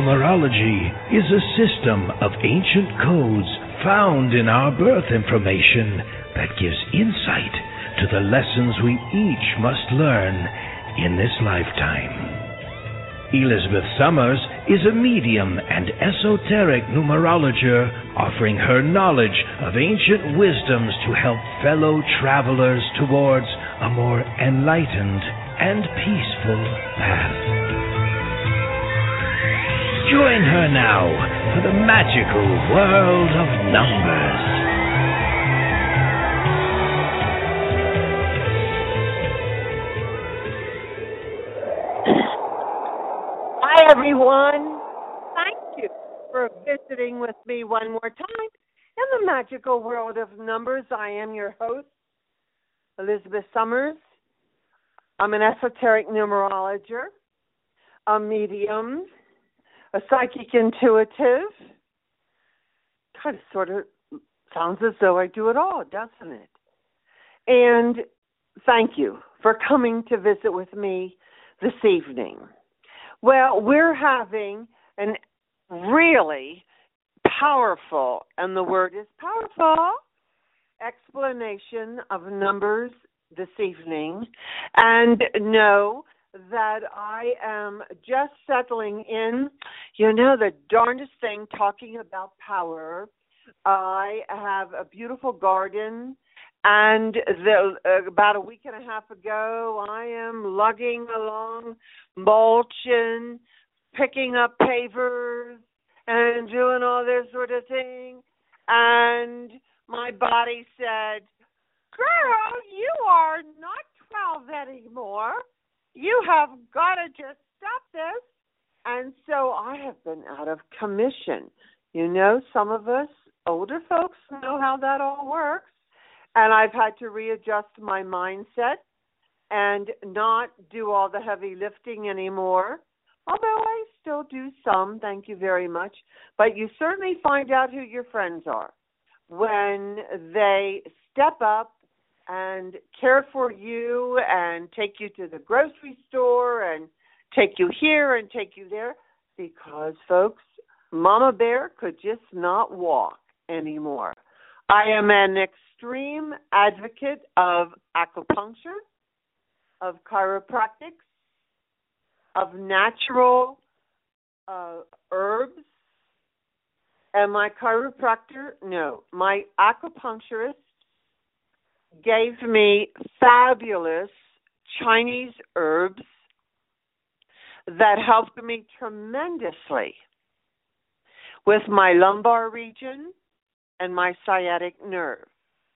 numerology is a system of ancient codes found in our birth information that gives insight to the lessons we each must learn in this lifetime. Elizabeth Summers is a medium and esoteric numerologist offering her knowledge of ancient wisdoms to help fellow travelers towards a more enlightened and peaceful path. Join her now for the magical world of numbers. Hi, everyone. Thank you for visiting with me one more time in the magical world of numbers. I am your host, Elizabeth Summers. I'm an esoteric numerologist, a medium, a psychic intuitive. Kind of sort of sounds as though I do it all, doesn't it? And thank you for coming to visit with me this evening. Well, we're having an really powerful, and the word is powerful, explanation of numbers this evening. And know that I am just settling in. You know, the darndest thing talking about power. I have a beautiful garden, and about a week and a half ago, I am lugging along, mulching, picking up pavers, and doing all this sort of thing. And my body said, "Girl, you are not 12 anymore. You have got to just stop this." And so I have been out of commission. You know, some of us older folks know how that all works. And I've had to readjust my mindset and not do all the heavy lifting anymore. Although I still do some, thank you very much. But you certainly find out who your friends are when they step up and care for you and take you to the grocery store and take you here and take you there. Because, folks, Mama Bear could just not walk anymore. I am an extreme advocate of acupuncture, of chiropractics, of natural herbs. And my my acupuncturist gave me fabulous Chinese herbs that helped me tremendously with my lumbar region and my sciatic nerve,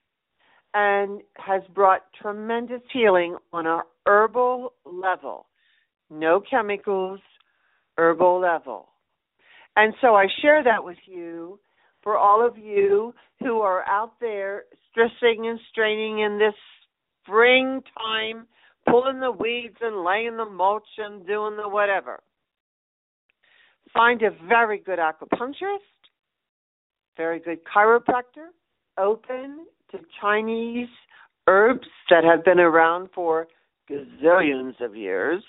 and has brought tremendous healing on a herbal level. No chemicals, herbal level. And so I share that with you for all of you who are out there stressing and straining in this springtime, pulling the weeds and laying the mulch and doing the whatever. Find a very good acupuncturist, very good chiropractor, open to Chinese herbs that have been around for gazillions of years,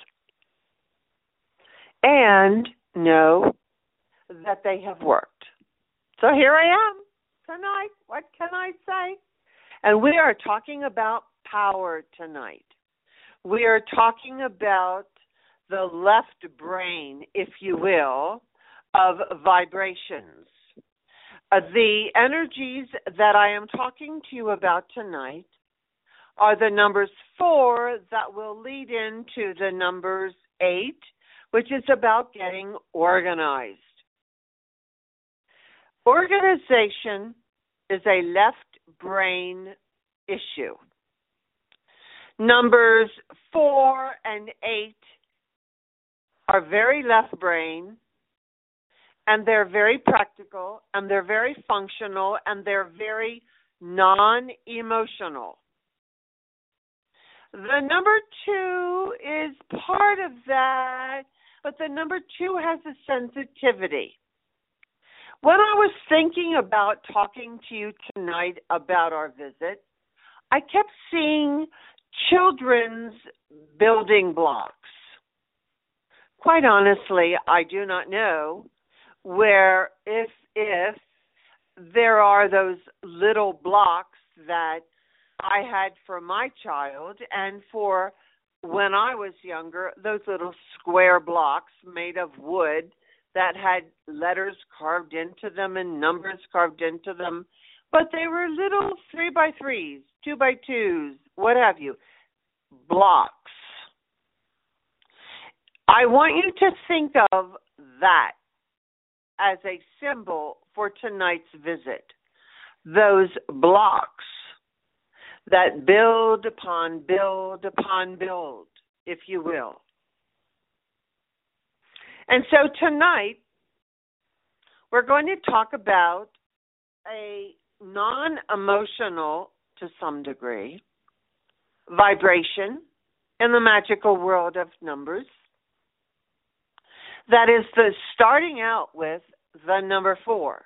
and know that they have worked. So here I am tonight. What can I say? And we are talking about power tonight. We are talking about the left brain, if you will, of vibrations. The energies that I am talking to you about tonight are the numbers 4 that will lead into the numbers 8, which is about getting organized. Organization is a left brain issue. Numbers 4 and 8 are very left brain, and they're very practical, and they're very functional, and they're very non-emotional. The number 2 is part of that, but the number 2 has a sensitivity. When I was thinking about talking to you tonight about our visit, I kept seeing children's building blocks. Quite honestly, I do not know where if there are those little blocks that I had for my child and for when I was younger, those little square blocks made of wood that had letters carved into them and numbers carved into them, but they were little 3x3s, 2x2s, what have you, blocks. I want you to think of that as a symbol for tonight's visit. Those blocks that build upon build upon build, if you will. And so tonight, we're going to talk about a non-emotional, to some degree, vibration in the magical world of numbers. That is the starting out with the number 4.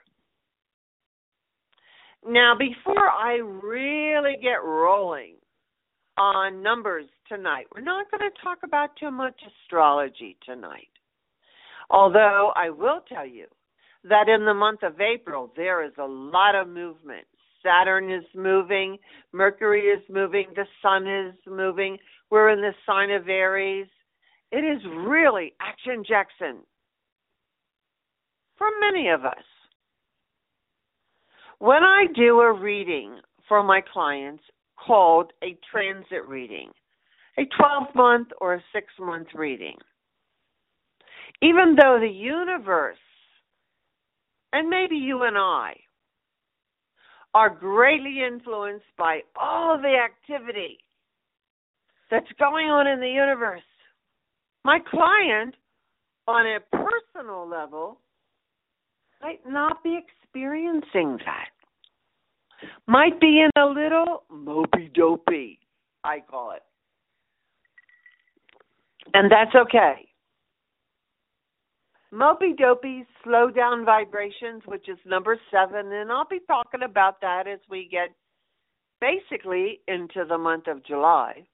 Now, before I really get rolling on numbers tonight, we're not going to talk about too much astrology tonight. Although I will tell you that in the month of April, there is a lot of movement. Saturn is moving, Mercury is moving, the Sun is moving. We're in the sign of Aries. It is really Action Jackson for many of us. When I do a reading for my clients called a transit reading, a 12-month or a 6-month reading, even though the universe, and maybe you and I, are greatly influenced by all the activity that's going on in the universe, my client, on a personal level, might not be experiencing that. Might be in a little mopey-dopey, I call it. And that's okay. Mopey-dopey, slow down vibrations, which is number 7, and I'll be talking about that as we get basically into the month of July.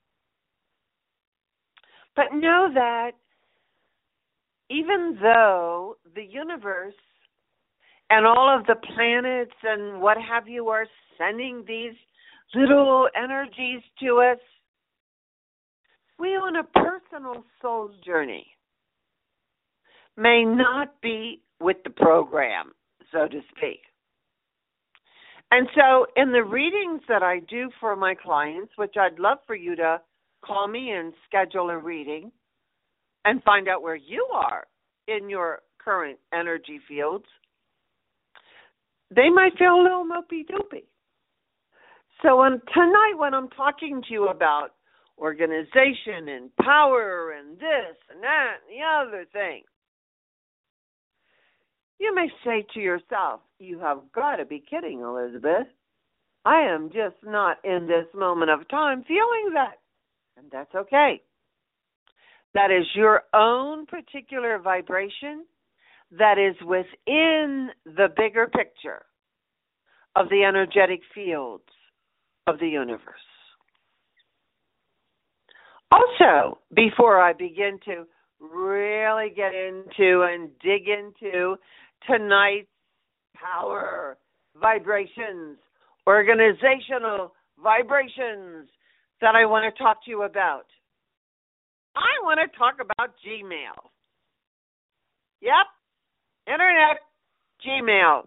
But know that even though the universe and all of the planets and what have you are sending these little energies to us, we on a personal soul journey may not be with the program, so to speak. And so in the readings that I do for my clients, which I'd love for you to call me and schedule a reading and find out where you are in your current energy fields, they might feel a little mopey-dopey. So tonight when I'm talking to you about organization and power and this and that and the other thing, you may say to yourself, you have got to be kidding, Elizabeth. I am just not in this moment of time feeling that. And that's okay. That is your own particular vibration that is within the bigger picture of the energetic fields of the universe. Also, before I begin to really get into and dig into tonight's power vibrations, organizational vibrations that I want to talk to you about, I want to talk about Gmail. Yep, Internet, Gmail.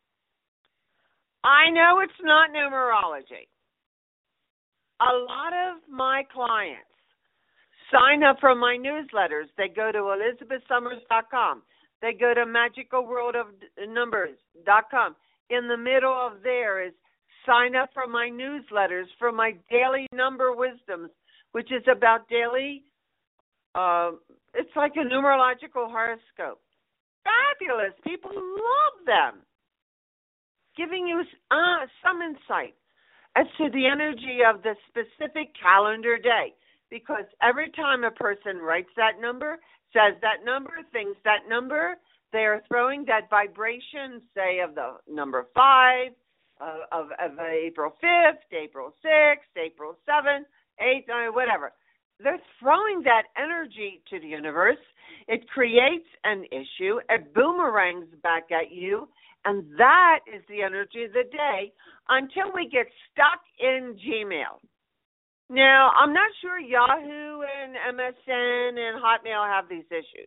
I know it's not numerology. A lot of my clients sign up for my newsletters. They go to ElizabethSummers.com. They go to MagicalWorldOfNumbers.com. In the middle of there is sign up for my newsletters for my daily number wisdoms, which is about daily, it's like a numerological horoscope. Fabulous. People love them. Giving you some insight as to the energy of the specific calendar day. Because every time a person writes that number, says that number, thinks that number, they are throwing that vibration, say, of the number 5, of April 5th, April 6th, April 7th, 8th, 9th, whatever. They're throwing that energy to the universe, It creates an issue. It boomerangs back at you. And that is the energy of the day until we get stuck in Gmail. Now, I'm not sure Yahoo and MSN and Hotmail have these issues.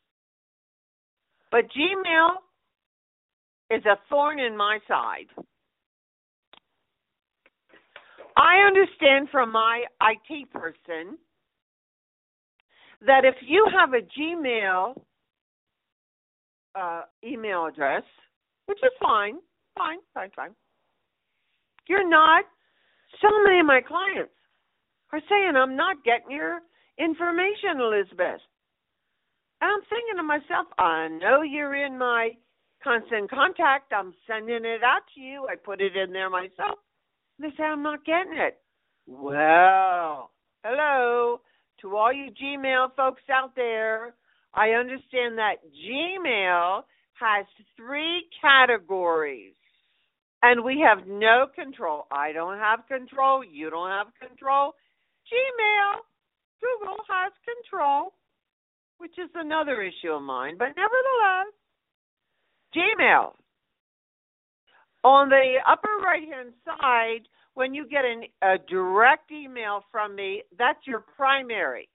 But Gmail is a thorn in my side. I understand from my IT person that if you have a Gmail email address, which is fine, you're not, so many of my clients are saying, I'm not getting your information, Elizabeth. And I'm thinking to myself, I know you're in my constant contact. I'm sending it out to you. I put it in there myself. They say, I'm not getting it. Well, hello to all you Gmail folks out there. I understand that Gmail has 3 categories, and we have no control. I don't have control. You don't have control. Gmail, Google has control, which is another issue of mine. But nevertheless, Gmail. On the upper right-hand side, when you get a direct email from me, that's your primary.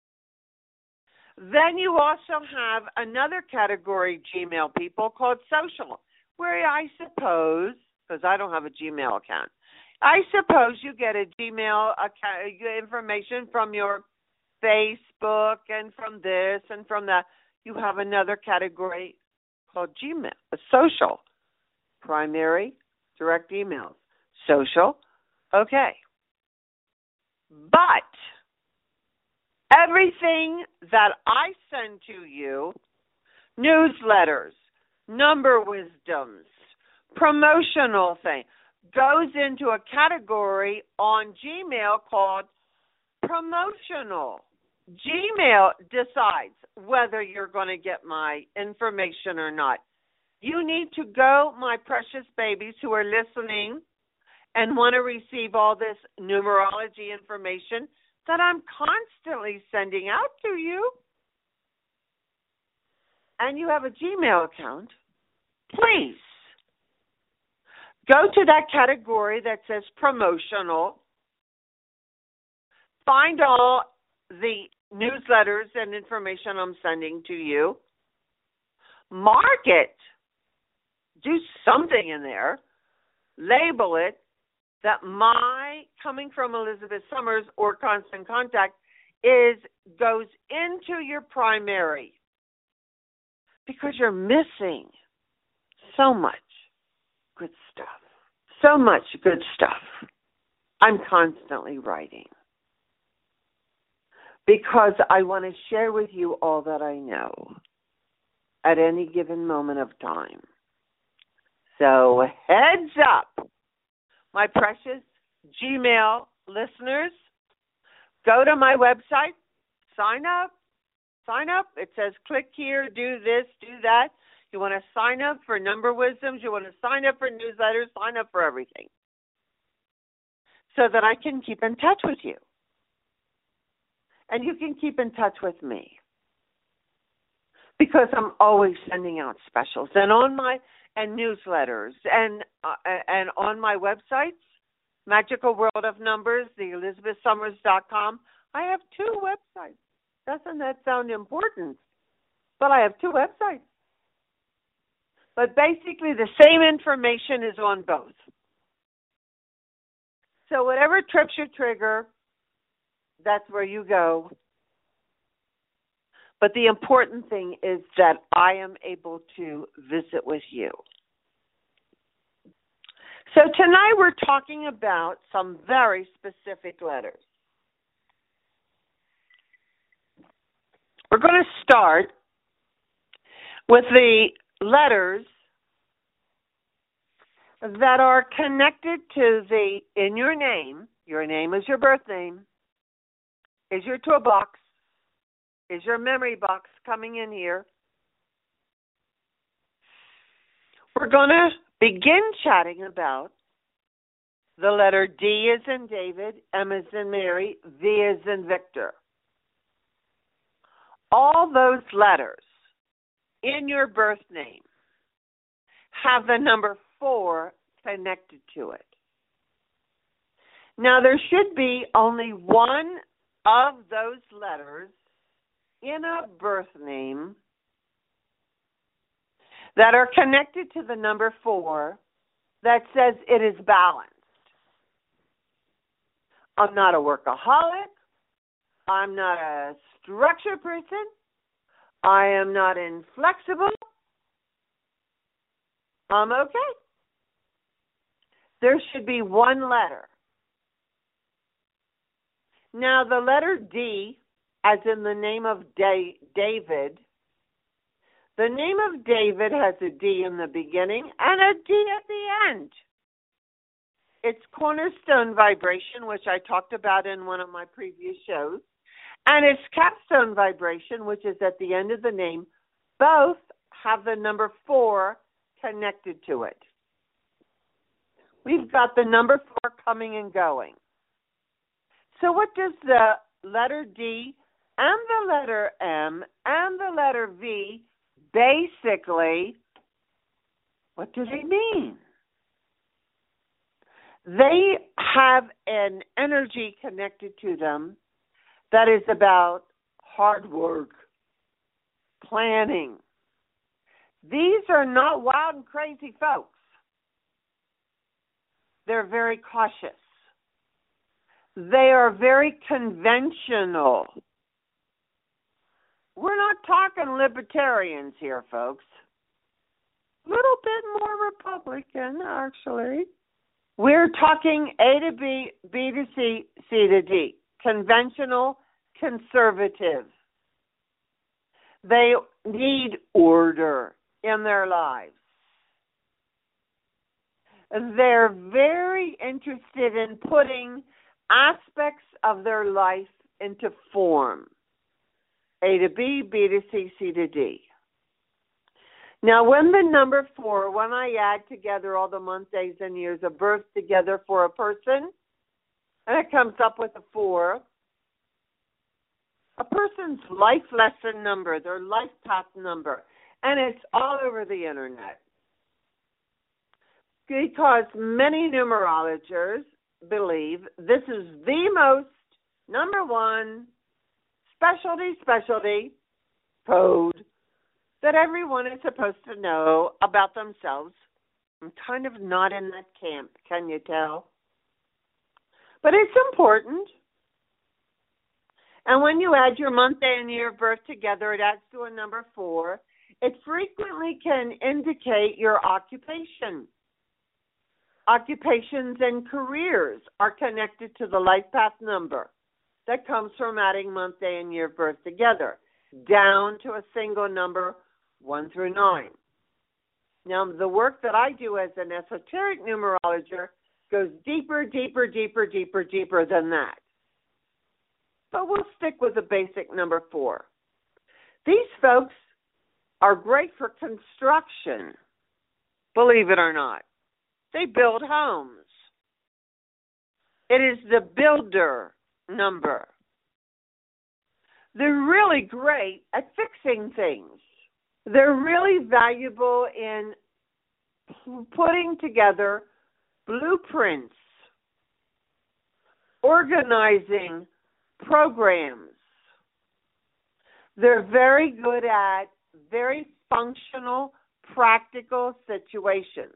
Then you also have another category, Gmail people, called social, where I suppose, because I don't have a Gmail account, I suppose you get a Gmail account, information from your Facebook and from this and from that. You have another category called Gmail, social, primary, direct emails, social, okay. But everything that I send to you, newsletters, number wisdoms, promotional thing, goes into a category on Gmail called promotional. Gmail decides whether you're going to get my information or not. You need to go, my precious babies who are listening and want to receive all this numerology information that I'm constantly sending out to you, and you have a Gmail account, please go to that category that says promotional, find all the newsletters and information I'm sending to you, mark it, do something in there, label it, that my coming from Elizabeth Summers or Constant Contact goes into your primary, because you're missing so much good stuff. So much good stuff. I'm constantly writing because I want to share with you all that I know at any given moment of time. So heads up, my precious Gmail listeners, go to my website, sign up. It says click here, do this, do that. You want to sign up for Number Wisdoms, you want to sign up for newsletters, sign up for everything so that I can keep in touch with you. And you can keep in touch with me because I'm always sending out specials and newsletters and on my websites, Magical World of Numbers, the ElizabethSummers.com. I have 2 websites. Doesn't that sound important? But I have 2 websites. But basically the same information is on both. So whatever trips your trigger, that's where you go. But the important thing is that I am able to visit with you. So tonight we're talking about some very specific letters. We're going to start with the letters that are connected to in your name is your birth name, is your toolbox, is your memory box coming in here. We're going to begin chatting about the letter D as in David, M as in Mary, V as in Victor. all those letters in your birth name have the number 4 connected to it. Now, there should be only one of those letters in a birth name that are connected to the number 4 that says it is balanced. I'm not a workaholic. I'm not a structured person. I am not inflexible. I'm okay. There should be one letter. Now, the letter D, as in the name of David, the name of David has a D in the beginning and a D at the end. It's cornerstone vibration, which I talked about in one of my previous shows, and it's capstone vibration, which is at the end of the name. Both have the number 4 connected to it. We've got the number 4 coming and going. So what does the letter D and the letter M and the letter V basically, what do they mean? They have an energy connected to them that is about hard work, planning. These are not wild and crazy folks. They're very cautious. They are very conventional. We're not talking libertarians here, folks. A little bit more Republican, actually. We're talking A to B, B to C, C to D. Conventional, conservative. They need order in their lives. They're very interested in putting aspects of their life into form. A to B, B to C, C to D. Now, when the number 4, when I add together all the months, days, and years of birth together for a person, and it comes up with a 4, a person's life lesson number, their life path number, and it's all over the internet. Because many numerologists believe this is the most, number 1, specialty code that everyone is supposed to know about themselves. I'm kind of not in that camp, can you tell? But it's important. And when you add your month, day, and year of birth together, it adds to a number 4. It frequently can indicate your occupation. Occupations and careers are connected to the life path number that comes from adding month, day, and year of birth together, down to a single number, 1 through 9. Now, the work that I do as an esoteric numerologist goes deeper than that. But we'll stick with the basic number 4. These folks are great for construction, believe it or not. They build homes. It is the builder number. They're really great at fixing things. They're really valuable in putting together blueprints, organizing programs. They're very good at very functional, practical situations.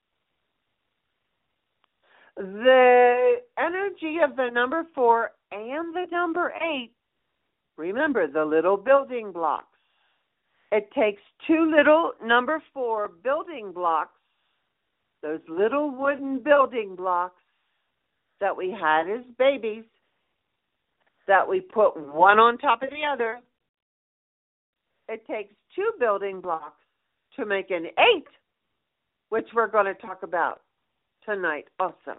The energy of the number 4 and the number 8, remember the little building blocks. It takes 2 little number 4 building blocks, those little wooden building blocks that we had as babies, that we put one on top of the other. It takes 2 building blocks to make an 8, which we're going to talk about tonight also.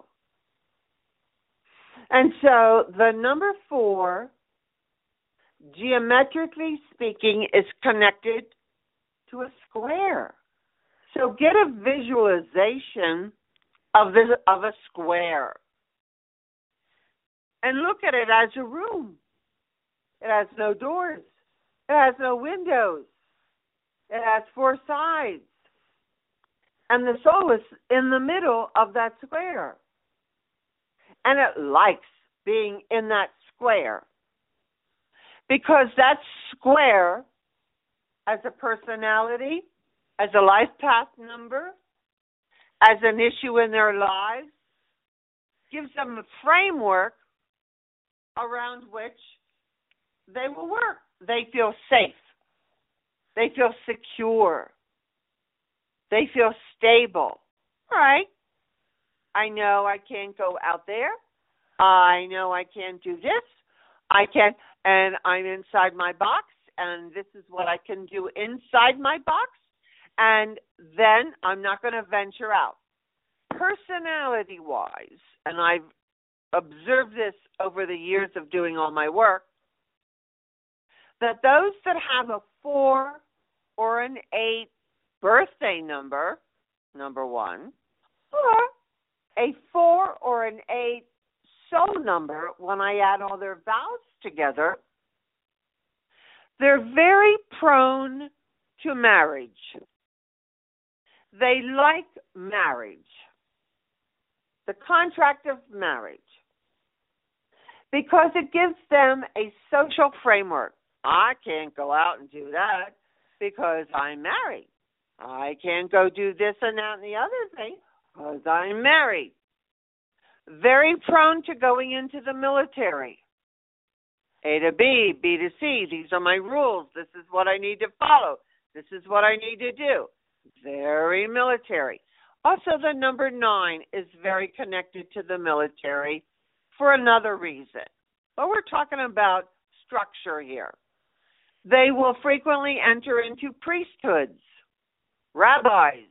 And so the number 4, geometrically speaking, is connected to a square. So get a visualization of a square. And look at it as a room. It has no doors. It has no windows. It has four sides. And the soul is in the middle of that square. And it likes being in that square. Because that square, as a personality, as a life path number, as an issue in their lives, gives them a framework around which they will work. They feel safe. They feel secure. They feel stable. All right. I know I can't go out there. I know I can't do this. I can, and I'm inside my box, and this is what I can do inside my box, and then I'm not going to venture out. Personality-wise, and I've observed this over the years of doing all my work, that those that have a 4 or an 8 birthday number, number one, or a 4 or an 8 soul number, when I add all their vows together, they're very prone to marriage. They like marriage, the contract of marriage, because it gives them a social framework. I can't go out and do that because I'm married. I can't go do this and that and the other thing because I'm married. Very prone to going into the military. A to B, B to C. These are my rules. This is what I need to follow. This is what I need to do. Very military. Also, the number 9 is very connected to the military for another reason. But we're talking about structure here. They will frequently enter into priesthoods, rabbis,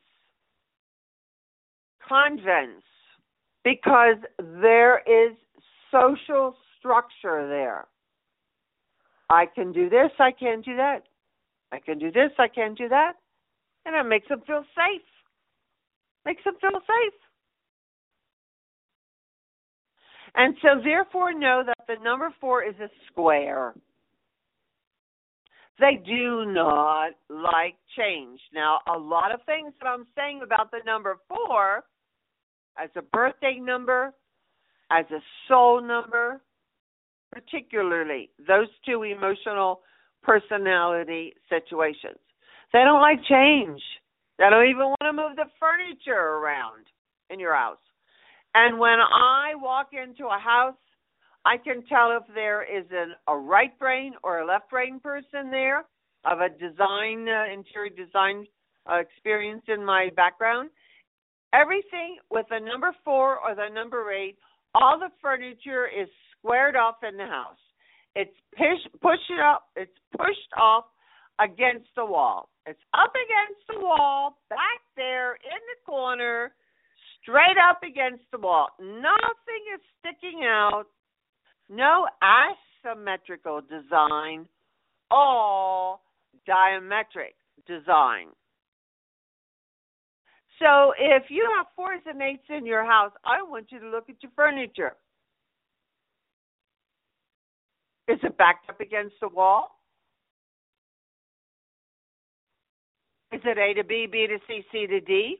convents, because there is social structure there. I can do this, I can't do that. I can do this, I can't do that. And it makes them feel safe. Makes them feel safe. And so therefore know that the number 4 is a square. They do not like change. Now, a lot of things that I'm saying about the number 4, as a birthday number, as a soul number, particularly those two emotional personality situations. They don't like change. They don't even want to move the furniture around in your house. And when I walk into a house, I can tell if there is a right brain or a left brain person there of a design, interior design experience in my background. Everything with the number 4 or the number 8, all the furniture is squared off in the house. It's pushed off against the wall. It's up against the wall, back there in the corner, straight up against the wall. Nothing is sticking out. No asymmetrical design, all diametric design. So if you have 4s and 8s in your house, I want you to look at your furniture. Is it backed up against the wall? Is it A to B, B to C, C to D?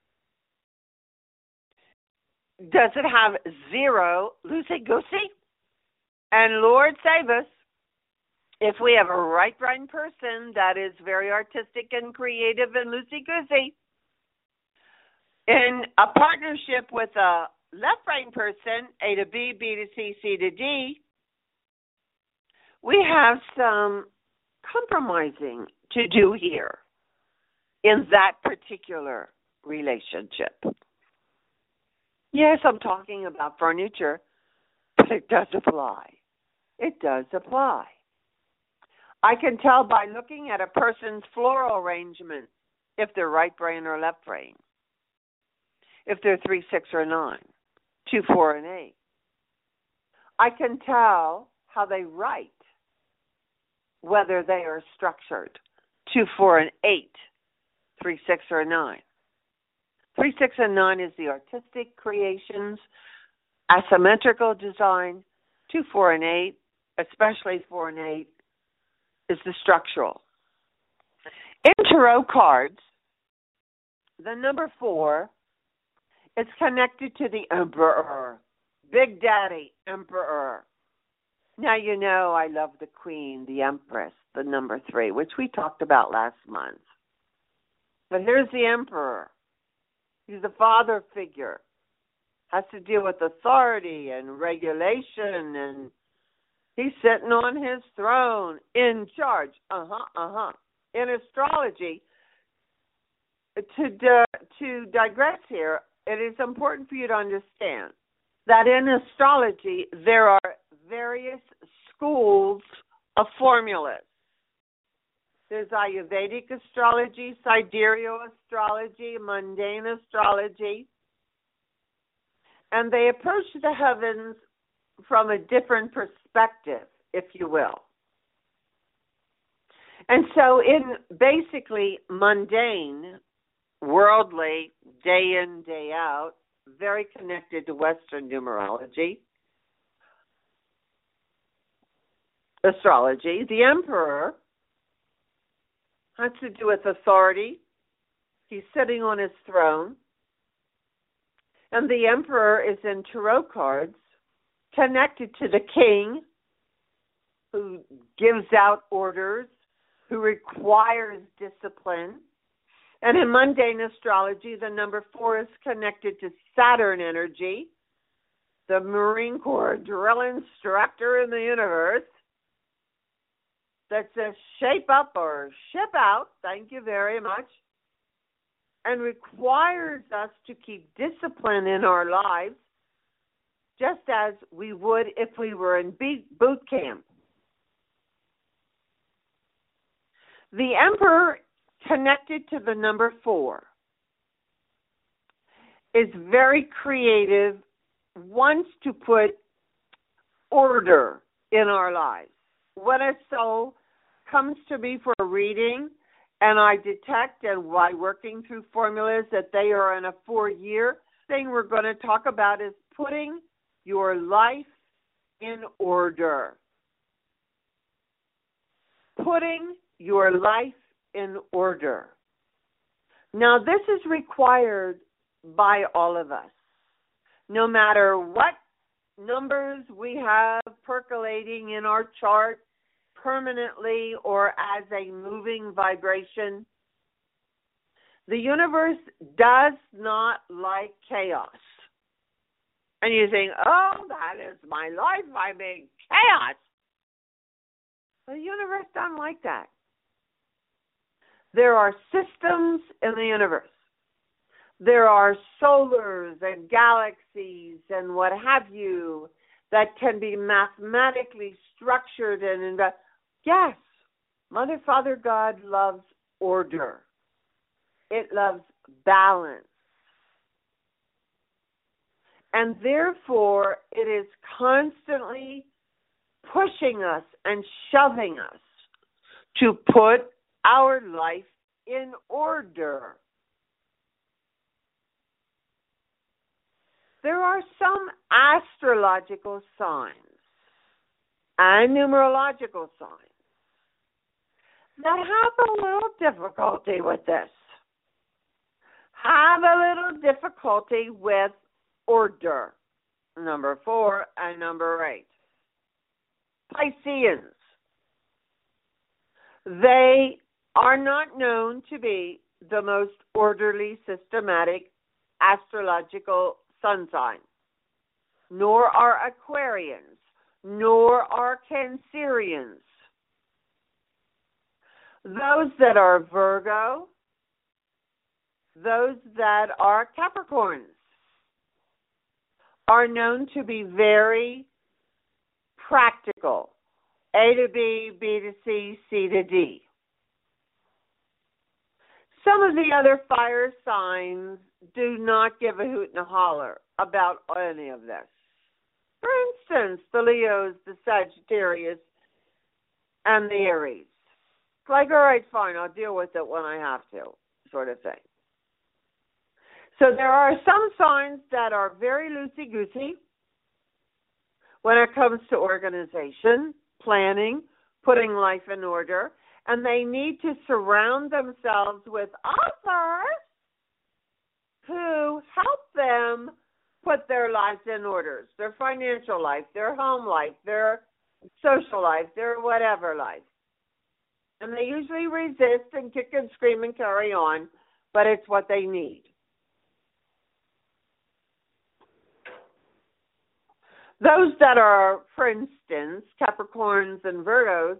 Does it have 0 loosey-goosey? And Lord save us, if we have a right brain person that is very artistic and creative and loosey-goosey, in a partnership with a left brain person, A to B, B to C, C to D, we have some compromising to do here in that particular relationship. Yes, I'm talking about furniture, but it does apply. It does apply. I can tell by looking at a person's floral arrangement if they're right brain or left brain, if they're 3, 6, or 9, 2, 4, and 8. I can tell how they write, whether they are structured 2, 4, and 8, 3, 6, or 9. 3, 6, and 9 is the artistic creations, asymmetrical design. 2, 4, and 8, especially 4 and 8, is the structural. In tarot cards, the number 4 is connected to the Emperor, Big Daddy Emperor. Now you know I love the Queen, the Empress, the number 3, which we talked about last month. But here's the Emperor. He's the father figure. Has to deal with authority and regulation, and he's sitting on his throne, in charge. In astrology, to digress here, it is important for you to understand that in astrology there are various schools of formulas. There's Ayurvedic astrology, sidereal astrology, mundane astrology, and they approach the heavens from a different perspective, if you will. And so in basically mundane, worldly, day in, day out, very connected to Western numerology, astrology, the Emperor has to do with authority. He's sitting on his throne. And the Emperor is in tarot cards connected to the king, who gives out orders, who requires discipline. And in mundane astrology, the number 4 is connected to Saturn energy, the Marine Corps drill instructor in the universe, that says shape up or ship out, thank you very much, and requires us to keep discipline in our lives, just as we would if we were in boot camp. The Emperor, connected to the number 4, is very creative, wants to put order in our lives. When a soul comes to me for a reading, and I detect, and by working through formulas, that they are in a 4-year thing, we're going to talk about is putting your life in order. Putting your life in order. Now, this is required by all of us. No matter what numbers we have percolating in our chart permanently or as a moving vibration, the universe does not like chaos. And you think, oh, that is my life, I'm in chaos. The universe doesn't like that. There are systems in the universe. There are solars and galaxies and what have you that can be mathematically structured and yes, Mother, Father, God loves order. It loves balance. And therefore, it is constantly pushing us and shoving us to put our life in order. There are some astrological signs and numerological signs that have a little difficulty with this. Have a little difficulty with order. Number 4 and number 8. Pisceans. They are not known to be the most orderly, systematic astrological sun sign, nor are Aquarians, nor are Cancerians. Those that are Virgo, those that are Capricorns, are known to be very practical. A to B, B to C, C to D. Some of the other fire signs do not give a hoot and a holler about any of this. For instance, the Leos, the Sagittarius, and the Aries. It's like, all right, fine, I'll deal with it when I have to, sort of thing. So there are some signs that are very loosey-goosey when it comes to organization, planning, putting life in order, and they need to surround themselves with others who help them put their lives in order, their financial life, their home life, their social life, their whatever life. And they usually resist and kick and scream and carry on, but it's what they need. Those that are, for instance, Capricorns and Virgos,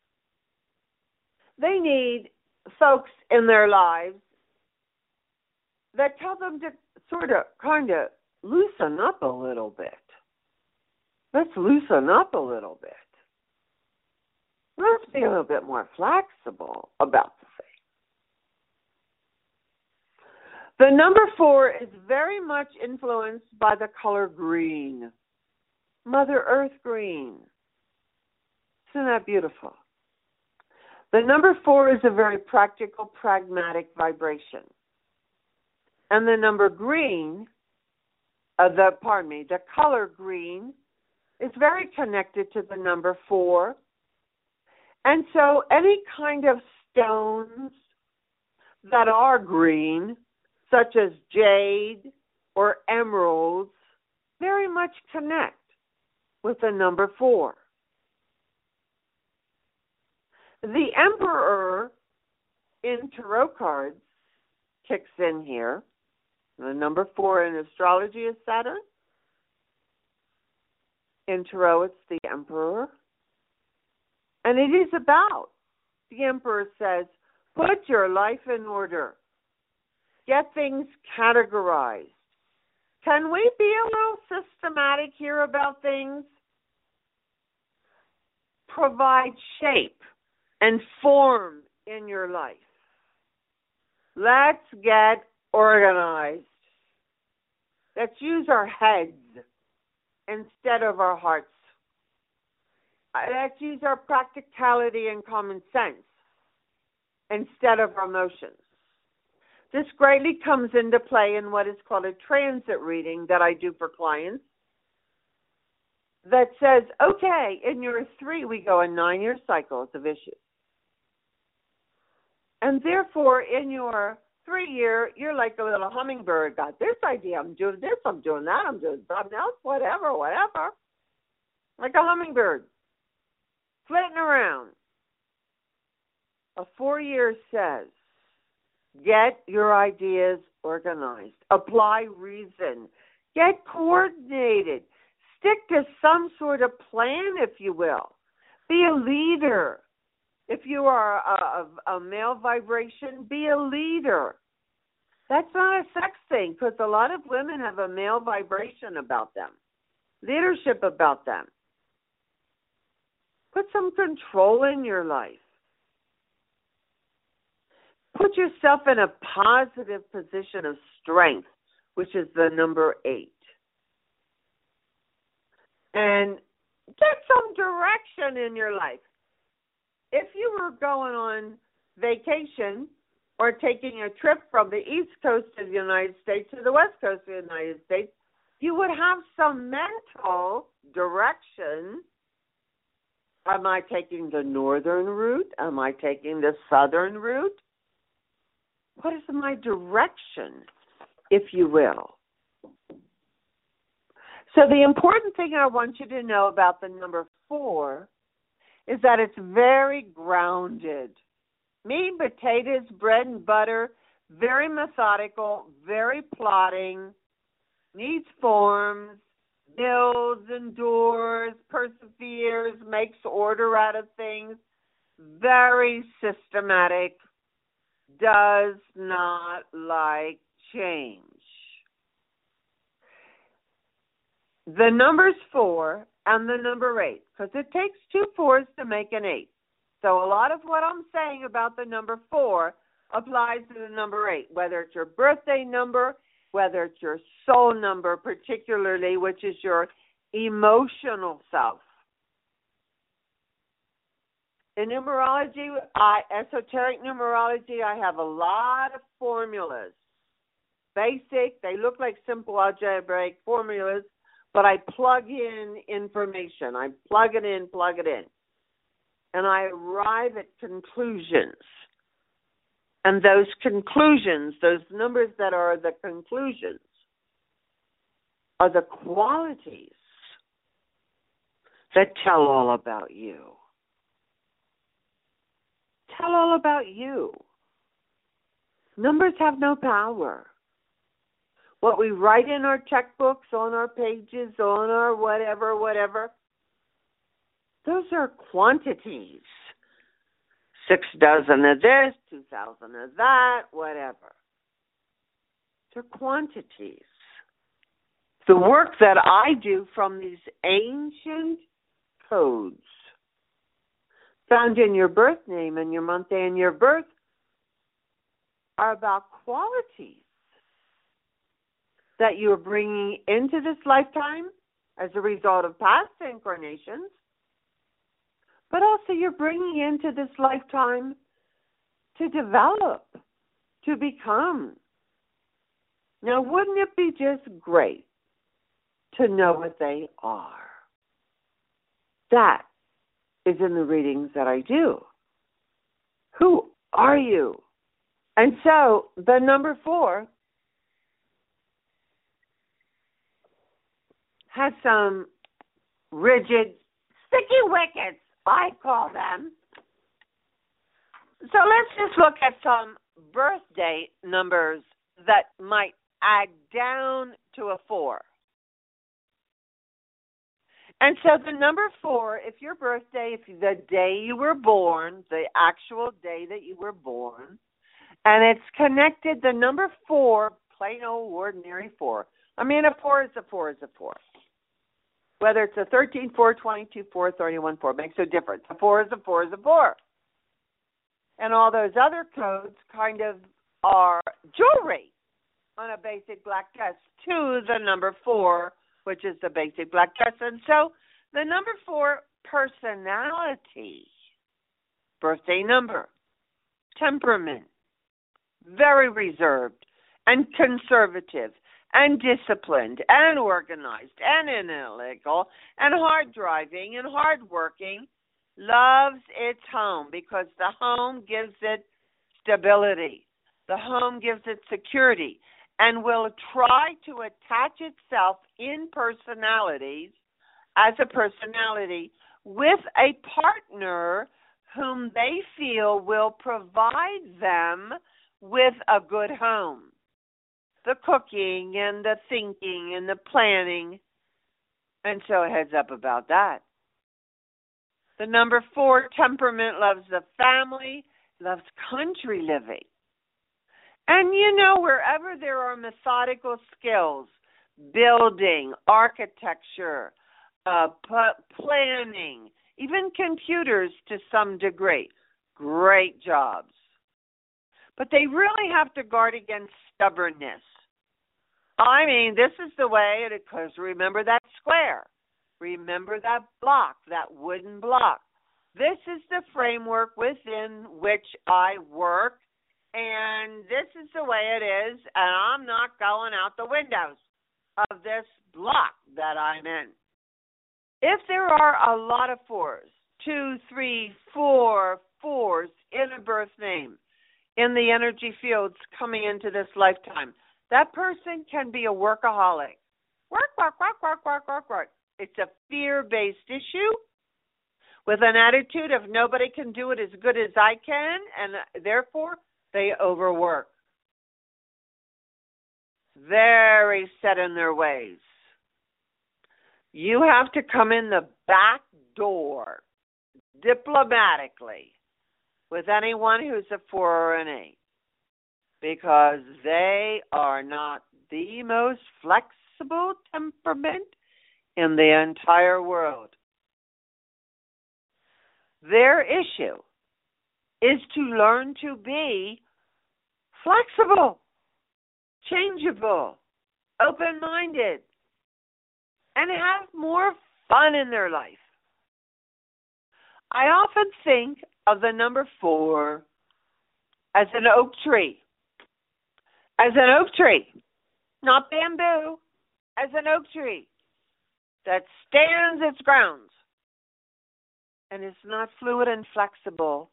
they need folks in their lives that tell them to sort of, kind of loosen up a little bit. Let's loosen up a little bit. Let's be a little bit more flexible about the thing. The number 4 is very much influenced by the color green. Mother Earth green. Isn't that beautiful? The number 4 is a very practical, pragmatic vibration. And the number green, the color green, is very connected to the number 4. And so any kind of stones that are green, such as jade or emeralds, very much connect with the number 4. The Emperor in tarot cards kicks in here. The number 4 in astrology is Saturn. In tarot, it's the Emperor. And it is about, the Emperor says, put your life in order. Get things categorized. Can we be a little systematic here about things? Provide shape and form in your life. Let's get organized. Let's use our heads instead of our hearts. Let's use our practicality and common sense instead of our emotions. This greatly comes into play in what is called a transit reading that I do for clients that says, okay, in your 3, we go in 9-year cycles of issues. And therefore, in your 3-year, you're like a little hummingbird. Got this idea, I'm doing this, I'm doing that, I'm doing something else, whatever. Like a hummingbird, flitting around. A 4-year says, get your ideas organized. Apply reason. Get coordinated. Stick to some sort of plan, if you will. Be a leader. If you are a male vibration, be a leader. That's not a sex thing, because a lot of women have a male vibration about them, leadership about them. Put some control in your life. Put yourself in a positive position of strength, which is the number 8. And get some direction in your life. If you were going on vacation or taking a trip from the East Coast of the United States to the West Coast of the United States, you would have some mental direction. Am I taking the northern route? Am I taking the southern route? What is my direction, if you will? So the important thing I want you to know about the number 4 is that it's very grounded. Meat and potatoes, bread and butter, very methodical, very plotting, needs forms, builds, endures, perseveres, makes order out of things, very systematic, does not like change. The numbers 4 and the number 8, because it takes 2 4s to make an 8. So a lot of what I'm saying about the number 4 applies to the number 8, whether it's your birthday number, whether it's your soul number particularly, which is your emotional self. In numerology, esoteric numerology, I have a lot of formulas. Basic, they look like simple algebraic formulas, but I plug in information. I plug it in. and I arrive at conclusions. And those conclusions, those numbers that are the conclusions, are the qualities that tell all about you. Tell all about you. Numbers have no power. What we write in our checkbooks, on our pages, on our whatever, those are quantities. 6 dozen of this, 2,000 of that, whatever. They're quantities. The work that I do from these ancient codes found in your birth name and your month, day, and your birth are about qualities that you're bringing into this lifetime as a result of past incarnations, but also you're bringing into this lifetime to develop, to become. Now, wouldn't it be just great to know what they are? That is in the readings that I do. Who are you? And so the number 4 has some rigid, sticky wickets, I call them. So let's just look at some birthday numbers that might add down to a 4. And so the number 4, if your birthday, if the day you were born, the actual day that you were born, and it's connected, the number 4, plain old ordinary 4. I mean, a 4 is a 4 is a 4. Whether it's a 13, 4, 22, 4, 31, 4, makes no difference. A 4 is a 4 is a 4. And all those other codes kind of are jewelry on a basic black dress to the number 4, which is the basic black dress. And so the number 4, personality, birthday number, temperament, very reserved and conservative and disciplined and organized and analytical and hard driving and hard working, loves its home because the home gives it stability. The home gives it security and will try to attach itself in personalities as a personality with a partner whom they feel will provide them with a good home. The cooking and the thinking and the planning. And so a heads up about that. The number 4, temperament, loves the family, loves country living. And you know, wherever there are methodical skills, building, architecture, planning, even computers to some degree, great jobs. But they really have to guard against stubbornness. I mean, this is the way it occurs. Remember that square. Remember that block, that wooden block. This is the framework within which I work, and this is the way it is, and I'm not going out the windows of this block that I'm in. If there are a lot of 4s, 2, 3, 4 4s in a birth name, in the energy fields coming into this lifetime, that person can be a workaholic. Work. It's a fear-based issue with an attitude of nobody can do it as good as I can, and therefore they overwork. Very set in their ways. You have to come in the back door diplomatically with anyone who's a 4 or an 8, because they are not the most flexible temperament in the entire world. Their issue is to learn to be flexible, changeable, open-minded, and have more fun in their life. I often think of the number 4 as an oak tree. As an oak tree, not bamboo, as an oak tree that stands its grounds and it's not fluid and flexible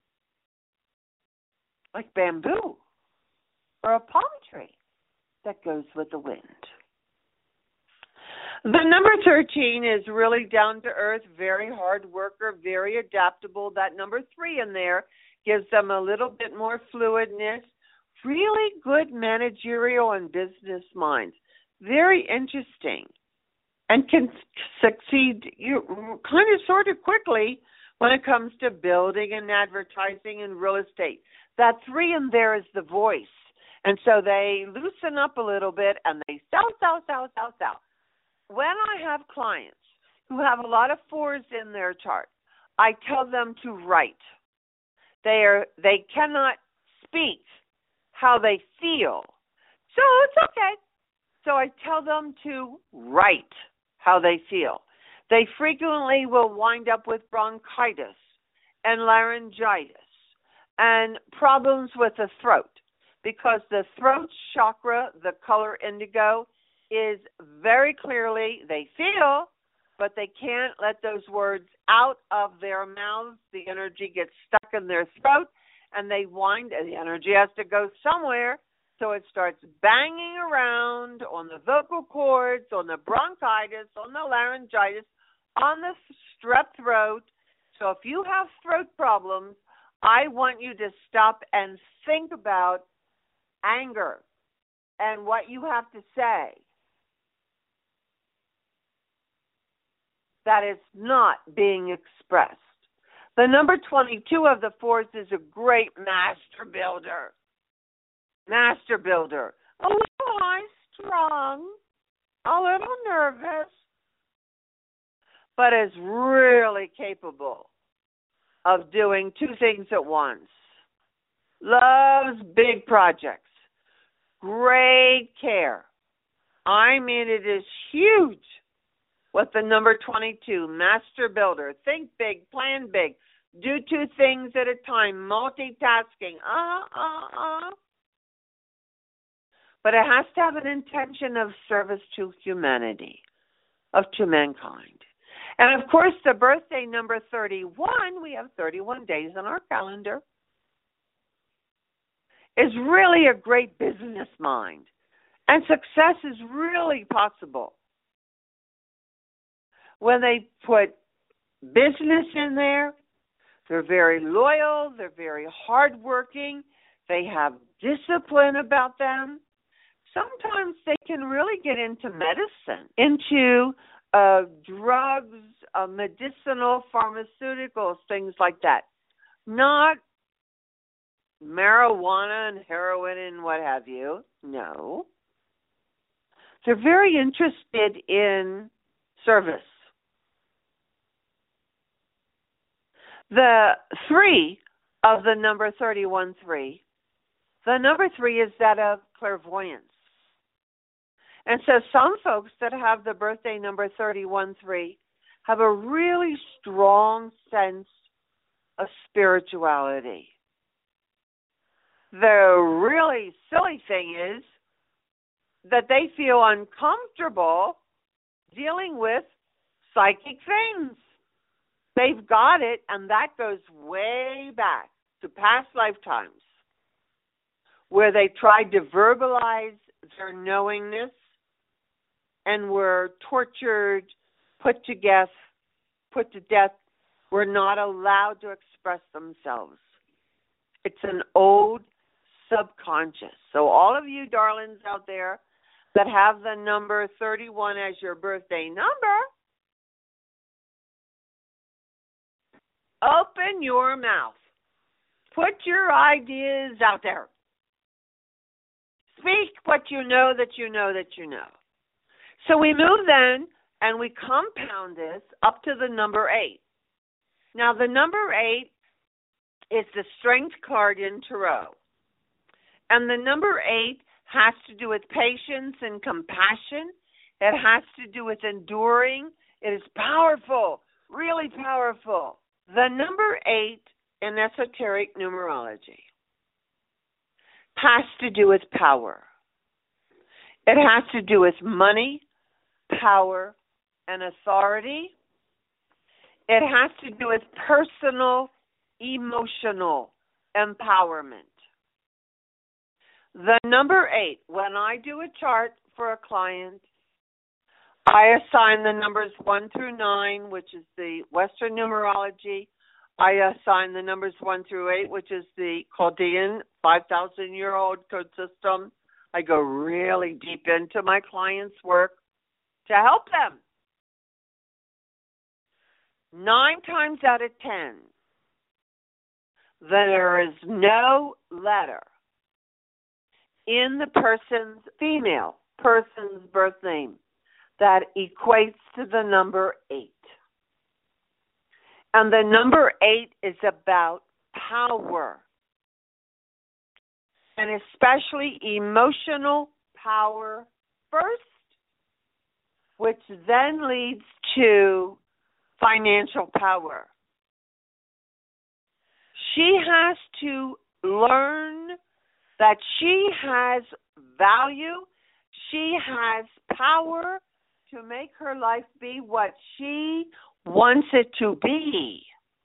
like bamboo or a palm tree that goes with the wind. The number 13 is really down to earth, very hard worker, very adaptable. That number 3 in there gives them a little bit more fluidness, really good managerial and business minds. Very interesting, and can succeed kind of sort of quickly when it comes to building and advertising and real estate. That 3 in there is the voice. And so they loosen up a little bit and they sell. When I have clients who have a lot of 4s in their chart, I tell them to write. They cannot speak how they feel. So it's okay. So I tell them to write how they feel. They frequently will wind up with bronchitis and laryngitis and problems with the throat, because the throat chakra, the color indigo, is very clearly, they feel, but they can't let those words out of their mouths. The energy gets stuck in their throat, and the energy has to go somewhere, so it starts banging around on the vocal cords, on the bronchitis, on the laryngitis, on the strep throat. So if you have throat problems, I want you to stop and think about anger and what you have to say that is not being expressed. The number 22 of the 4s is a great master builder. Master builder. A little high-strung, a little nervous, but is really capable of doing 2 things at once. Loves big projects. Great care. I mean, it is huge with the number 22, master builder. Think big, plan big, do 2 things at a time, multitasking. But it has to have an intention of service to humanity, to mankind. And of course, the birthday number 31, we have 31 days on our calendar, is really a great business mind. And success is really possible when they put business in there. They're very loyal. They're very hardworking. They have discipline about them. Sometimes they can really get into medicine, into drugs, medicinal, pharmaceuticals, things like that. Not marijuana and heroin and what have you. No. They're very interested in service. The 3 of the number 31-3, the number 3 is that of clairvoyance. And so some folks that have the birthday number 31-3 have a really strong sense of spirituality. The really silly thing is that they feel uncomfortable dealing with psychic things. They've got it, and that goes way back to past lifetimes where they tried to verbalize their knowingness and were tortured, put to death, were not allowed to express themselves. It's an old subconscious. So all of you darlings out there that have the number 31 as your birthday number, open your mouth. Put your ideas out there. Speak what you know that you know that you know. So we move then and we compound this up to the number 8. Now the number 8 is the strength card in Tarot. And the number 8 has to do with patience and compassion. It has to do with enduring. It is powerful, really powerful. The number 8 in esoteric numerology has to do with power. It has to do with money, power, and authority. It has to do with personal, emotional empowerment. The number 8, when I do a chart for a client, I assign the numbers 1 through 9, which is the Western numerology. I assign the numbers 1 through 8, which is the Chaldean 5,000-year-old code system. I go really deep into my clients' work to help them. 9 times out of 10, there is no letter in the female person's birth name that equates to the number 8. And the number 8 is about power, and especially emotional power first, which then leads to financial power. She has to learn that she has value, she has power to make her life be what she wants it to be.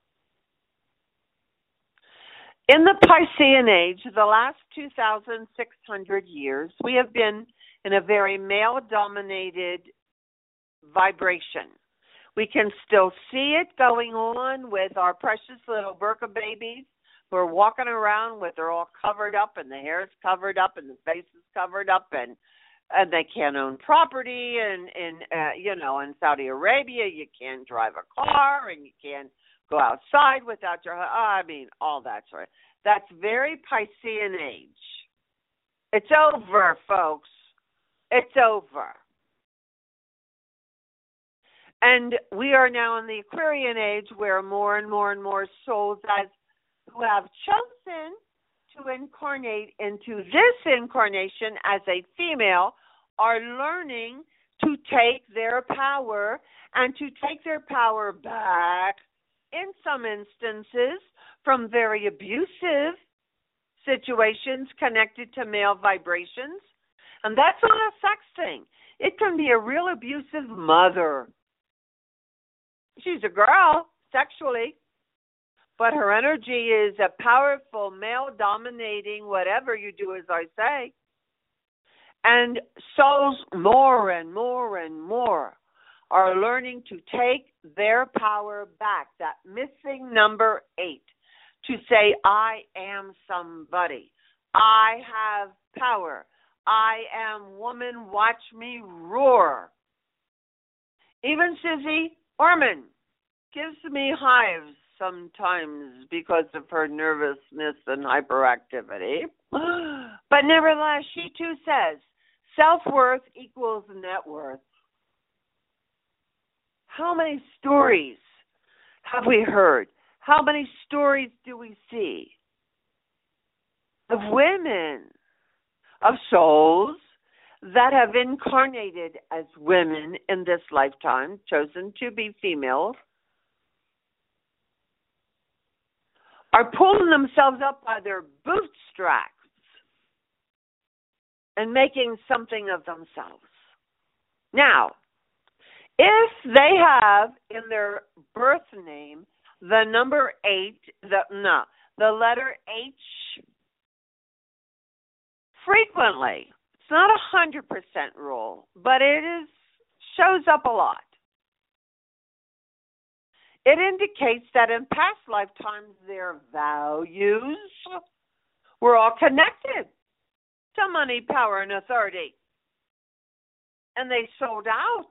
In the Piscean age, the last 2,600 years, we have been in a very male-dominated vibration. We can still see it going on with our precious little Burqa babies who are walking around with they're all covered up and the hair is covered up and the face is covered up and they can't own property and in Saudi Arabia you can't drive a car and you can't go outside without all that sort of. That's very Piscean age. It's over, folks. It's over. And we are now in the Aquarian age where more and more and more souls who have chosen to incarnate into this incarnation as a female are learning to take their power and to take their power back in some instances from very abusive situations connected to male vibrations. And that's not a sex thing. It can be a real abusive mother. She's a girl sexually, but her energy is a powerful male dominating whatever you do, as I say. And souls more and more and more are learning to take their power back, that missing number 8, to say, I am somebody. I have power. I am woman. Watch me roar. Even Susie Orman gives me hives sometimes because of her nervousness and hyperactivity. But nevertheless, she too says, self-worth equals net worth. How many stories have we heard? How many stories do we see of women, of souls that have incarnated as women in this lifetime, chosen to be females, are pulling themselves up by their bootstraps and making something of themselves. Now, if they have in their birth name the number 8, the letter H, frequently, it's not 100% rule, but shows up a lot. It indicates that in past lifetimes their values were all connected to money, power, and authority. And they sold out.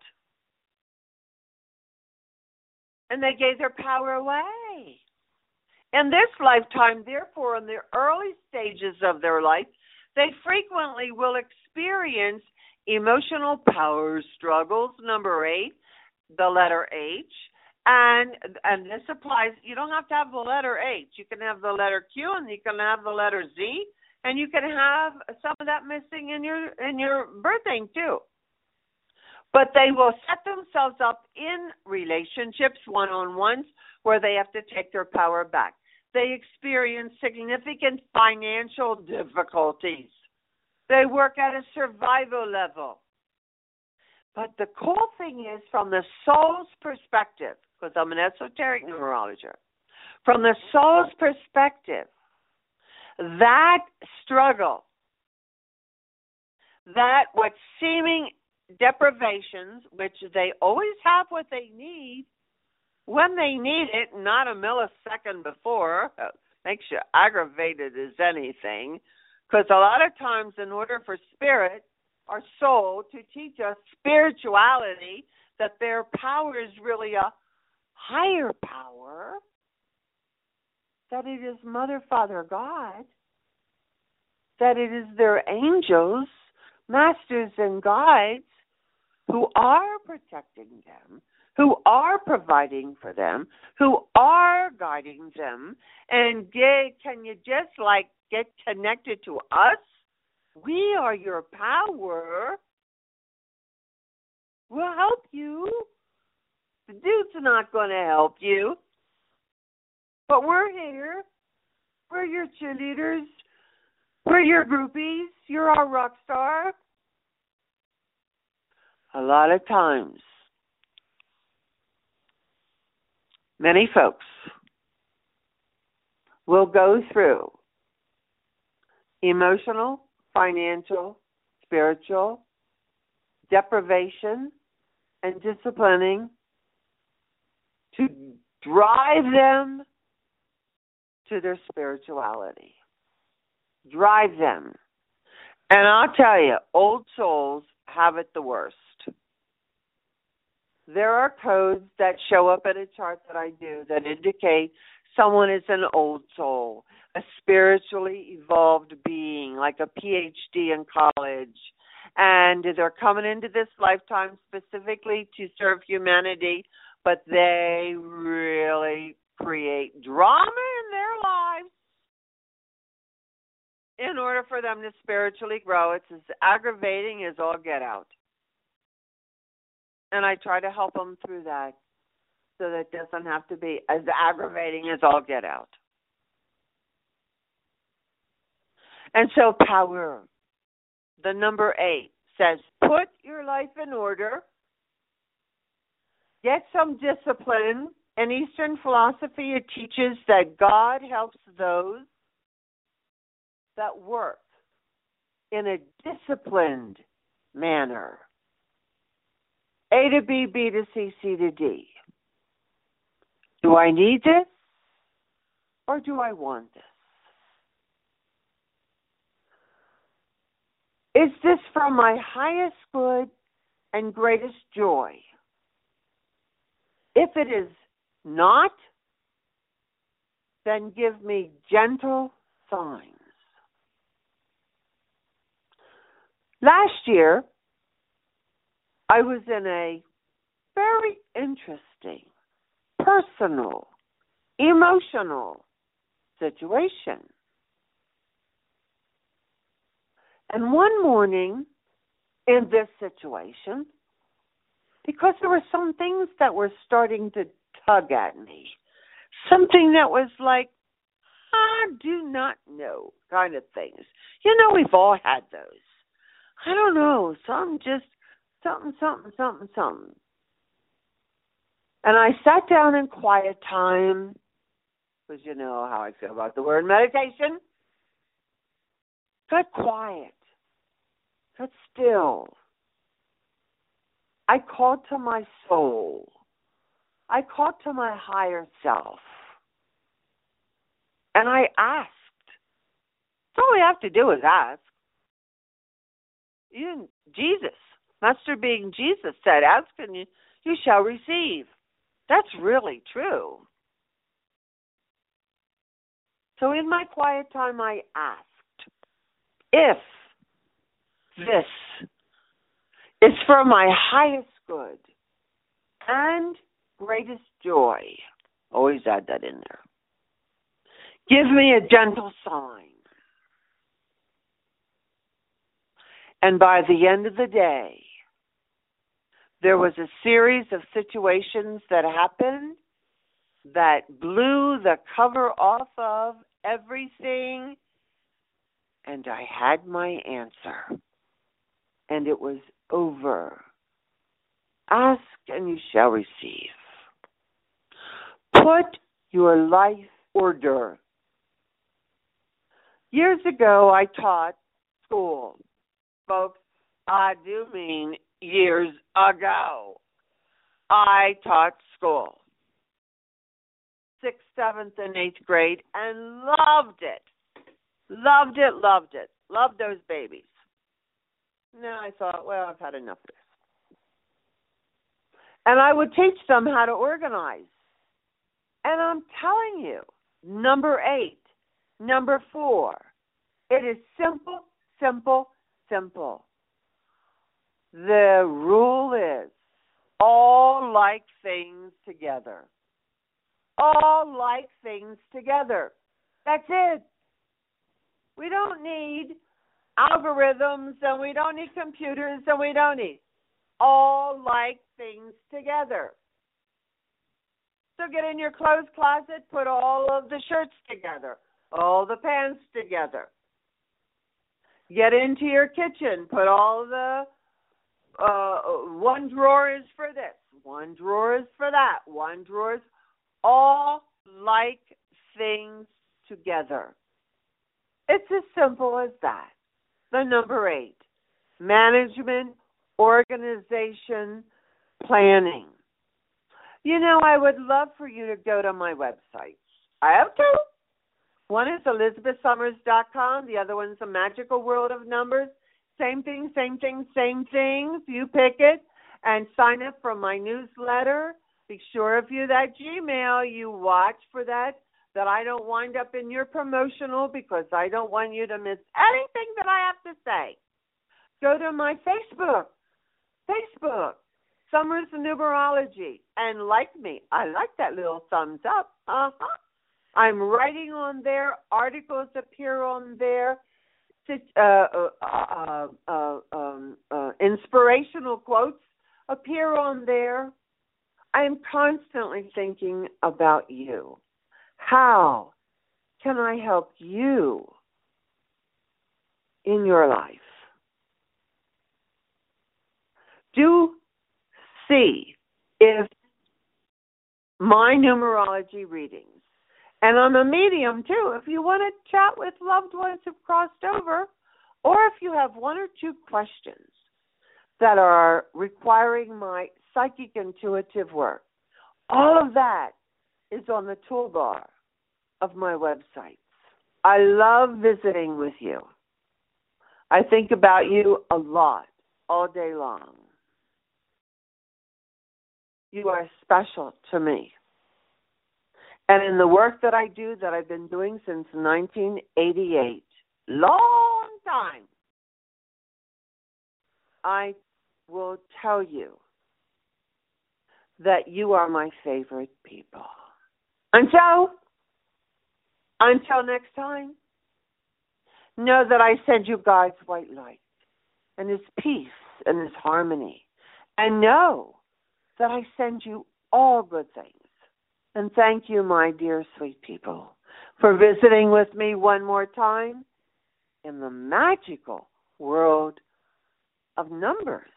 And they gave their power away. In this lifetime, therefore, in the early stages of their life, they frequently will experience emotional power struggles, number 8, the letter H. And this applies, you don't have to have the letter H. You can have the letter Q and you can have the letter Z. And you can have some of that missing in your birth name too. But they will set themselves up in relationships, one-on-ones, where they have to take their power back. They experience significant financial difficulties. They work at a survival level. But the cool thing is, from the soul's perspective, because I'm an esoteric numerologist, from the soul's perspective, that struggle, that what seeming deprivations, which they always have what they need, when they need it, not a millisecond before, makes you aggravated as anything, because a lot of times in order for spirit, our soul, to teach us spirituality, that their power is really a higher power, that it is Mother, Father, God, that it is their angels, masters and guides, who are protecting them, who are providing for them, who are guiding them, and can you just get connected to us? We are your power. We'll help you. The dude's not going to help you. But we're here. We're your cheerleaders. We're your groupies. You're our rock star. A lot of times, many folks will go through emotional, financial, spiritual deprivation and disciplining to drive them to their spirituality. Drive them. And I'll tell you, old souls have it the worst. There are codes that show up in a chart that I do that indicate someone is an old soul, a spiritually evolved being, like a PhD in college. And they're coming into this lifetime specifically to serve humanity, but they really create drama in their lives in order for them to spiritually grow. It's as aggravating as all get out. And I try to help them through that so that it doesn't have to be as aggravating as all get out. And so power, the number 8, says put your life in order, get some discipline. In Eastern philosophy, it teaches that God helps those that work in a disciplined manner. A to B, B to C, C to D. Do I need this or do I want this? Is this for my highest good and greatest joy? If it is not, then give me gentle signs. Last year, I was in a very interesting, personal, emotional situation. And one morning in this situation, because there were some things that were starting to tug at me, something that was like, I do not know kind of things. You know, we've all had those. I don't know, something. And I sat down in quiet time, because you know how I feel about the word meditation. Got quiet. Got still. I called to my soul. I called to my higher self. And I asked. All we have to do is ask. Jesus, Master Being Jesus said, ask and you shall receive. That's really true. So in my quiet time, I asked, if this is for my highest good and greatest joy, always add that in there, give me a gentle sign. And by the end of the day, there was a series of situations that happened that blew the cover off of everything, and I had my answer. And it was over Ask and you shall receive. Put your life order. Years ago, I taught school. Folks, I do mean years ago. I taught school. 6th, 7th, and 8th grade and loved it. Loved it, loved it. Loved those babies. Now I thought, well, I've had enough of this. And I would teach them how to organize. And I'm telling you, number 8, number 4, it is simple, simple, simple. The rule is all like things together. All like things together. That's it. We don't need algorithms, and we don't need computers, and we don't need all like things together. So get in your clothes closet, put all of the shirts together, all the pants together. Get into your kitchen, put all the, one drawer is for this, one drawer is for that, one drawer is, all like things together. It's as simple as that. The number 8, management, organization, planning. You know, I would love for you to go to my website. I have 2. One is ElizabethSummers.com. The other one's The Magical World of Numbers. Same thing, same thing, same things. You pick it and sign up for my newsletter. Be sure if you're that Gmail, you watch for that I don't wind up in your promotional, because I don't want you to miss anything that I have to say. Go to my Facebook, Summers Numerology, and like me. I like that little thumbs up. I'm writing on there. Articles appear on there. Inspirational quotes appear on there. I am constantly thinking about you. How can I help you in your life? Do see if my numerology readings, and I'm a medium too, if you want to chat with loved ones who've crossed over, or if you have 1 or 2 questions that are requiring my psychic intuitive work, all of that is on the toolbar of my website. I love visiting with you. I think about you a lot, all day long. You are special to me. And in the work that I do, that I've been doing since 1988, long time, I will tell you that you are my favorite people. Until next time, know that I send you God's white light and His peace and His harmony. And know that I send you all good things. And thank you, my dear sweet people, for visiting with me one more time in the magical world of numbers.